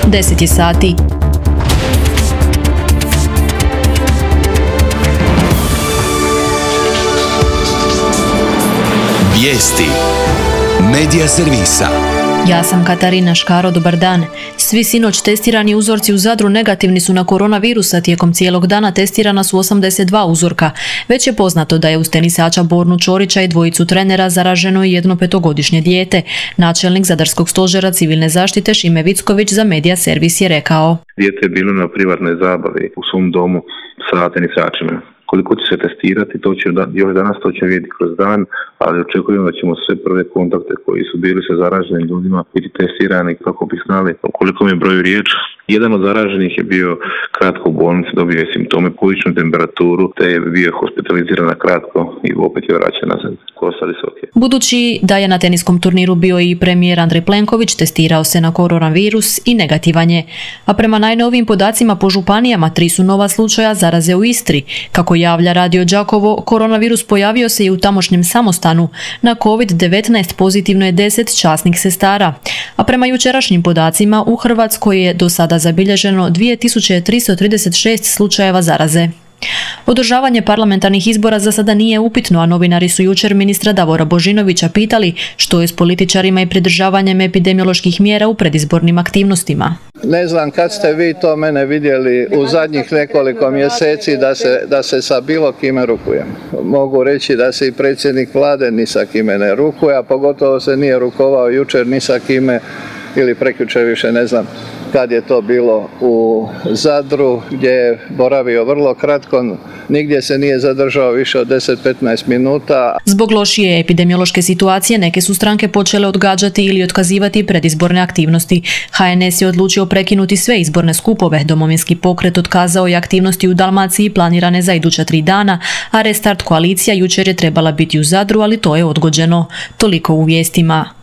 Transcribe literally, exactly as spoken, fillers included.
deset je sati. Vijesti Medija servisa. Ja sam Katarina Škaro, dobar dan. Svi sinoć testirani uzorci u Zadru negativni su na koronavirusa, tijekom cijelog dana testirana su osamdeset dva uzorka. Već je poznato da je uz tenisača Bornu Ćorića i dvojicu trenera zaraženo i jedno petogodišnje dijete. Načelnik Zadarskog stožera civilne zaštite Šime Vicković za Medija servis je rekao: Dijete je bilo na privatnoj zabavi u svom domu sa tenisačima. Koliko će se testirati, to će još danas, to će vidjeti kroz dan, ali očekujemo da ćemo sve prve kontakte koji su bili sa zaraženim ljudima biti testirani kako bi znali o kolikom je broju riječ. Jedan od zaraženih je bio kratko u bolnici, dobio je simptome, povišenu temperaturu, te je bio hospitaliziran na kratko i opet je vraćan nazad. Ostali su ok. Budući da je na teniskom turniru bio i premijer Andrej Plenković, testirao se na koronavirus i negativan je. A prema najnovijim podacima po županijama, tri su nova slučaja zaraze u Istri. Kako javlja Radio Đakovo, koronavirus pojavio se i u tamošnjem samostanu. Na kovid devetnaest pozitivno je deset časnih sestara. A prema jučerašnjim podacima, u Hrvatskoj je do sada zabilježeno dvije tisuće tristo trideset šest slučajeva zaraze. Održavanje parlamentarnih izbora za sada nije upitno, a novinari su jučer ministra Davora Božinovića pitali što je s političarima i pridržavanjem epidemioloških mjera u predizbornim aktivnostima. Ne znam kad ste vi to mene vidjeli u zadnjih nekoliko mjeseci da se, da se sa bilo kime rukujem. Mogu reći da se i predsjednik vlade ni sa kime ne rukuje, a pogotovo se nije rukovao jučer ni sa kime ili prekjučer, više ne znam kad je to bilo u Zadru, gdje je boravio vrlo kratko, nigdje se nije zadržao više od deset do petnaest minuta. Zbog lošije epidemiološke situacije neke su stranke počele odgađati ili otkazivati predizborne aktivnosti. ha en es je odlučio prekinuti sve izborne skupove. Domovinski pokret otkazao je aktivnosti u Dalmaciji planirane za iduća tri dana, a Restart koalicija jučer je trebala biti u Zadru, ali to je odgođeno. Toliko u vijestima.